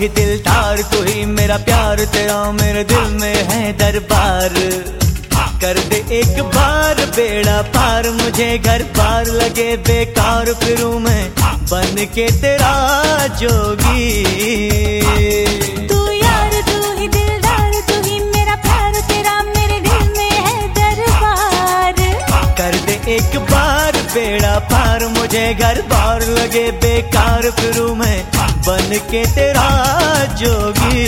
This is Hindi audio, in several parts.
ही दिलदार, तू ही मेरा प्यार, तेरा मेरे दिल में है दरबार। कर दे एक बार बेड़ा पार, मुझे घर पार लगे बेकार, फिरूं मैं बन के तेरा जोगी। तू यार तू ही दिलदार, तू ही मेरा प्यार, तेरा मेरे दिल में है दरबार। कर दे एक बार बेड़ा पार, मुझे घर बार लगे बेकार, फिरूं मैं बन के तेरा जोगी।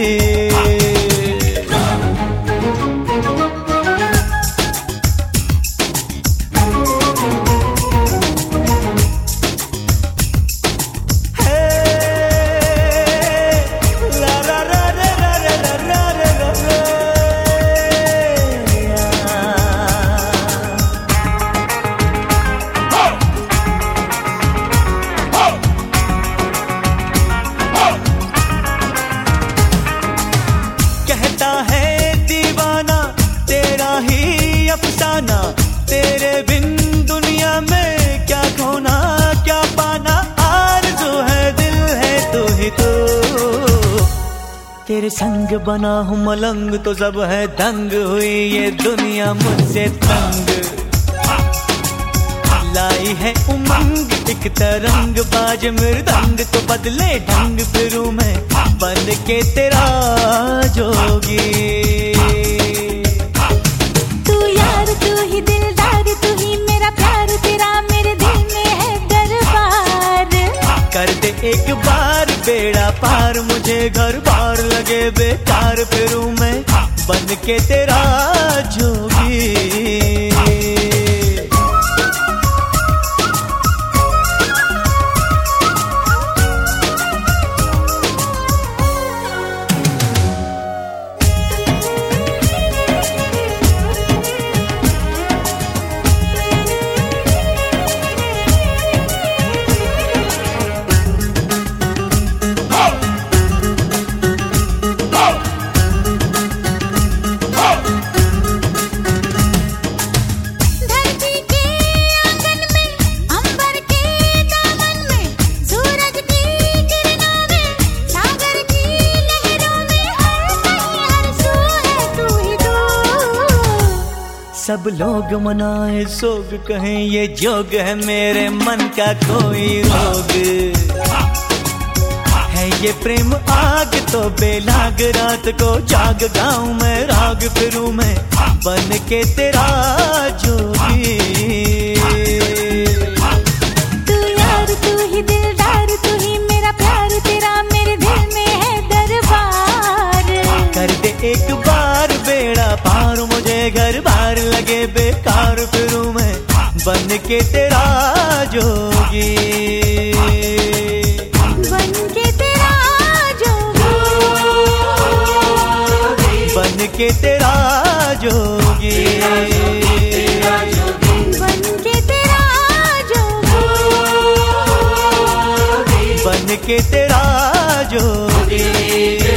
अफसाना तेरे बिन दुनिया में क्या खोना क्या पाना, आरज़ू है दिल है तू ही तो। तेरे संग बना हूँ मलंग तो सब है दंग, हुई ये दुनिया मुझसे तंग। लाई है उमंग एक तरंग, बाज मृदंग तो बदले ढंग, फिरूं मैं बन के तेरा जोगी। कर दे एक बार बेड़ा पार, मुझे घर बार लगे बेकार, फिरूं मैं बन के तेरा जोगी। सब लोग मनाए सोग, कहें ये जोग है मेरे मन का कोई रोग। है ये प्रेम आग तो बेलाग, रात को जाग गाऊं मैं राग, फिरूं मैं बन के तेरा जोगी। तू यार तू ही दिलदार, तू ही मेरा प्यार, तेरा मेरे दिल में है दरबार। कर दे एक बार बेड़ा पार, मुझे घर बार लगे बेकार, फिरूं मैं बन के तेरा जोगी। बन के तेरा जोगी, बन के तेरा जोगी, बन के तेरा जोगी, बन के तेरा जोगी।